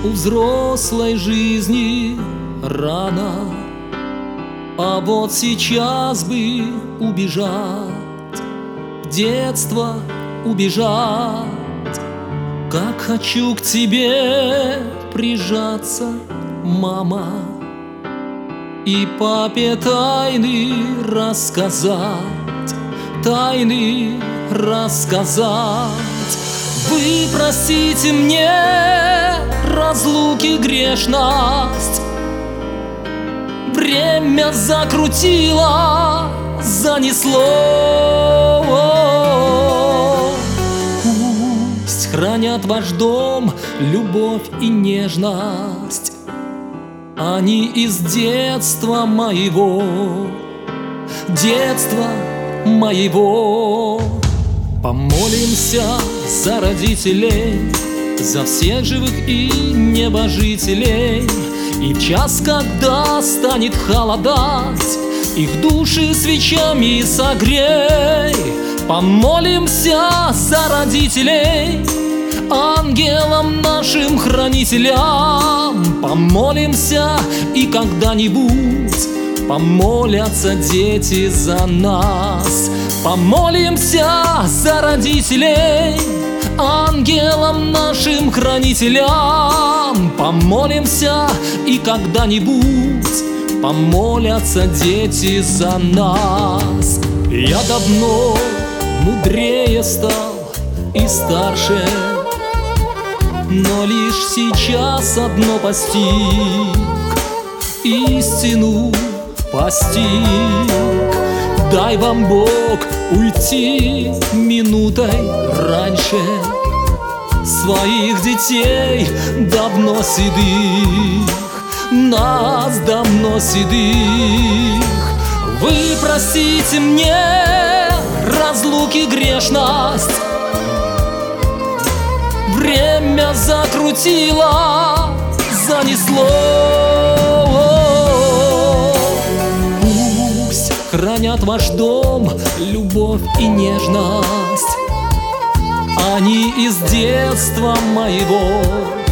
у взрослой жизни рано, а вот сейчас бы убежать, в детство убежать. Как хочу к тебе прижаться, мама, и папе тайны рассказать, тайны рассказать. Вы простите мне разлуки грешность, время закрутило, занесло. Пусть хранят ваш дом любовь и нежность, они из детства моего, детства моего. Помолимся за родителей, за всех живых и небожителей, и в час, когда станет холодать, их души свечами согрей. Помолимся за родителей, ангелам нашим хранителям. Помолимся, и когда-нибудь помолятся дети за нас. Помолимся за родителей, ангелам нашим хранителям. Помолимся, и когда-нибудь помолятся дети за нас. Я давно мудрее стал и старше, но лишь сейчас одно постиг, истину постиг. Дай вам Бог уйти минутой раньше своих детей, давно седых, нас давно седых. Вы простите мне разлуки грешность, время закрутило, занесло. Пусть хранят ваш дом любовь и нежность, они из детства моего,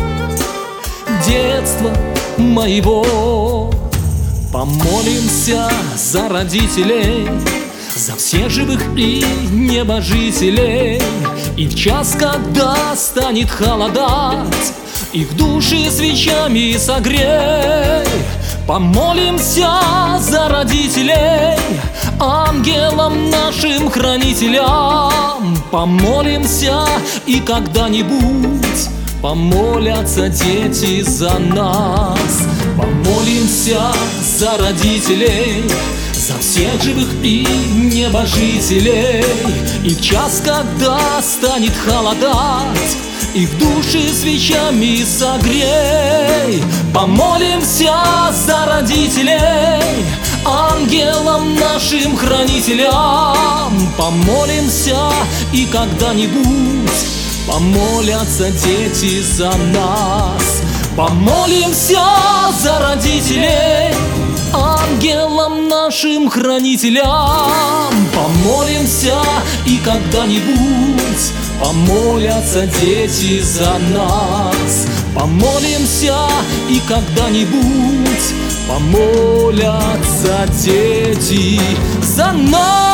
детства моего. Помолимся за родителей, за всех живых и небожителей, и в час, когда станет холодать, их души свечами согрей. Помолимся за родителей, ангелам нашим хранителям. Помолимся, и когда-нибудь помолятся дети за нас. Помолимся за родителей, за всех живых и небожителей, и в час, когда станет холодать, их души свечами согрей. Помолимся за родителей, ангелам нашим хранителям. Помолимся, и когда-нибудь помолятся дети за нас. Помолимся за родителей, ангелам нашим хранителям. Помолимся, и когда-нибудь помолятся дети за нас. Помолимся, и когда-нибудь помолятся дети за нас.